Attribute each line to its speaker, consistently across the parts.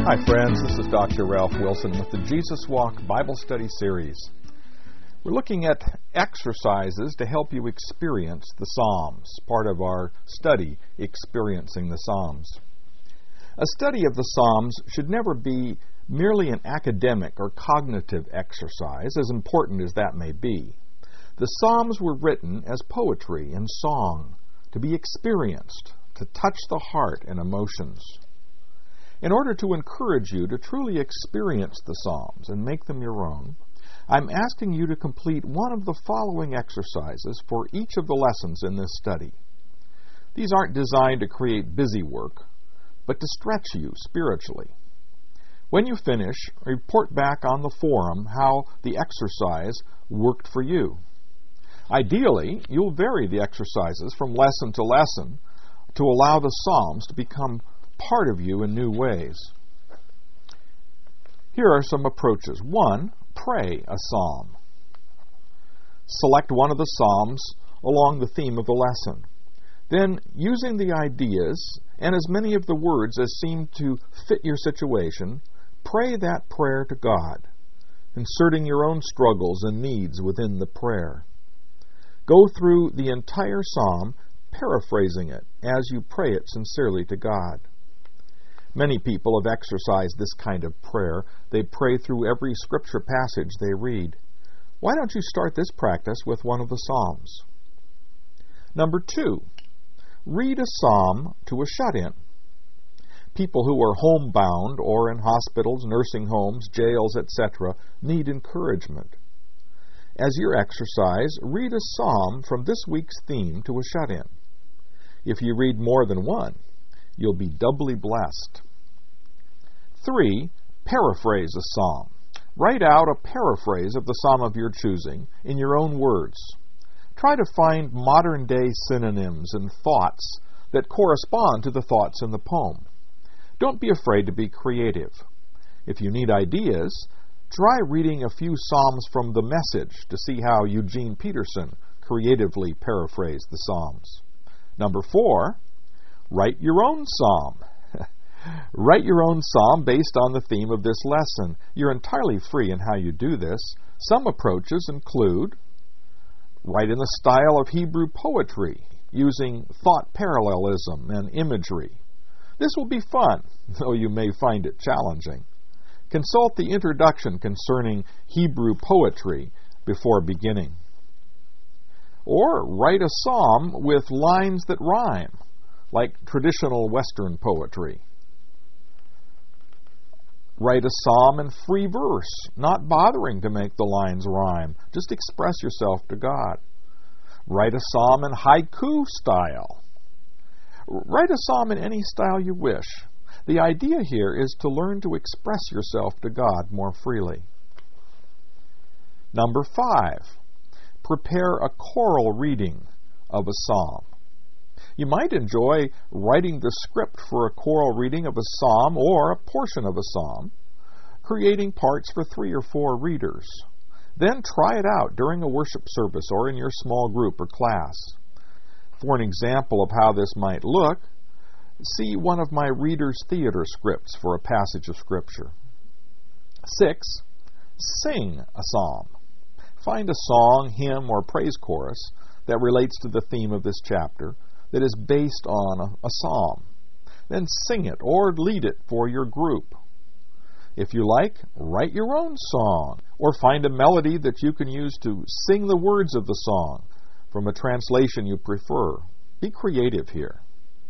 Speaker 1: Hi friends, this is Dr. Ralph Wilson with the Jesus Walk Bible Study Series. We're looking at exercises to help you experience the Psalms, part of our study, Experiencing the Psalms. A study of the Psalms should never be merely an academic or cognitive exercise, as important as that may be. The Psalms were written as poetry and song, to be experienced, to touch the heart and emotions. In order to encourage you to truly experience the Psalms and make them your own, I'm asking you to complete one of the following exercises for each of the lessons in this study. These aren't designed to create busy work, but to stretch you spiritually. When you finish, report back on the forum how the exercise worked for you. Ideally, you'll vary the exercises from lesson to lesson to allow the Psalms to become part of you in new ways. Here are some approaches. 1, pray a psalm. Select one of the psalms along the theme of the lesson. Then, using the ideas and as many of the words as seem to fit your situation, pray that prayer to God, inserting your own struggles and needs within the prayer. Go through the entire psalm, paraphrasing it as you pray it sincerely to God. Many people have exercised this kind of prayer. They pray through every scripture passage they read. Why don't you start this practice with one of the Psalms? Number 2, read a psalm to a shut-in. People who are homebound or in hospitals, nursing homes, jails, etc. need encouragement. As your exercise, read a psalm from this week's theme to a shut-in. If you read more than one, you'll be doubly blessed. 3, paraphrase a psalm. Write out a paraphrase of the psalm of your choosing in your own words. Try to find modern-day synonyms and thoughts that correspond to the thoughts in the poem. Don't be afraid to be creative. If you need ideas, try reading a few psalms from The Message to see how Eugene Peterson creatively paraphrased the Psalms. Number 4, write your own psalm. Write your own psalm based on the theme of this lesson. You're entirely free in how you do this. Some approaches include write in the style of Hebrew poetry, using thought parallelism and imagery. This will be fun, though you may find it challenging. Consult the introduction concerning Hebrew poetry before beginning. Or write a psalm with lines that rhyme, like traditional Western poetry. Write a psalm in free verse, not bothering to make the lines rhyme. Just express yourself to God. Write a psalm in haiku style. Write a psalm in any style you wish. The idea here is to learn to express yourself to God more freely. Number 5, prepare a choral reading of a psalm. You might enjoy writing the script for a choral reading of a psalm or a portion of a psalm, creating parts for 3 or 4 readers. Then try it out during a worship service or in your small group or class. For an example of how this might look, see one of my Reader's Theater scripts for a passage of Scripture. 6, sing a psalm. Find a song, hymn, or praise chorus that relates to the theme of this chapter that is based on a psalm. Then sing it or lead it for your group. If you like, write your own song or find a melody that you can use to sing the words of the song from a translation you prefer. Be creative here.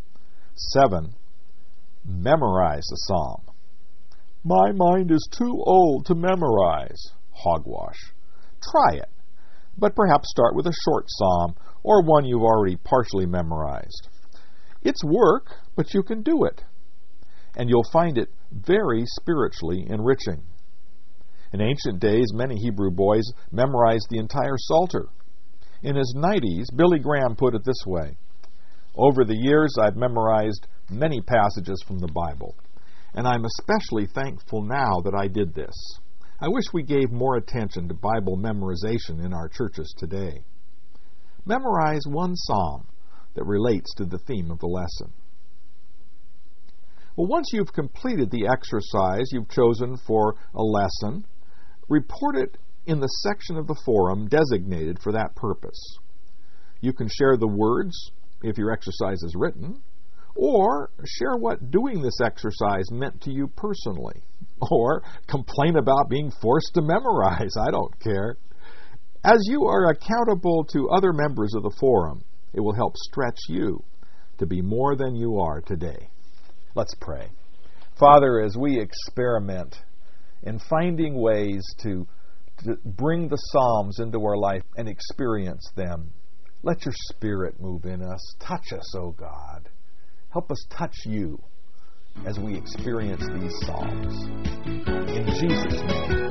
Speaker 1: 7, memorize a psalm. My mind is too old to memorize. Hogwash. Try it, but perhaps start with a short psalm or one you've already partially memorized. It's work, but you can do it, and you'll find it very spiritually enriching. In ancient days, many Hebrew boys memorized the entire Psalter. In his 90s, Billy Graham put it this way: over the years, I've memorized many passages from the Bible, and I'm especially thankful now that I did this. I wish we gave more attention to Bible memorization in our churches today. Memorize one psalm that relates to the theme of the lesson. Well, once you've completed the exercise you've chosen for a lesson, report it in the section of the forum designated for that purpose. You can share the words if your exercise is written, or share what doing this exercise meant to you personally, or complain about being forced to memorize. I don't care. As you are accountable to other members of the forum, it will help stretch you to be more than you are today. Let's pray. Father, as we experiment in finding ways to bring the Psalms into our life and experience them, let your Spirit move in us. Touch us, O God. Help us touch you as we experience these Psalms. In Jesus' name.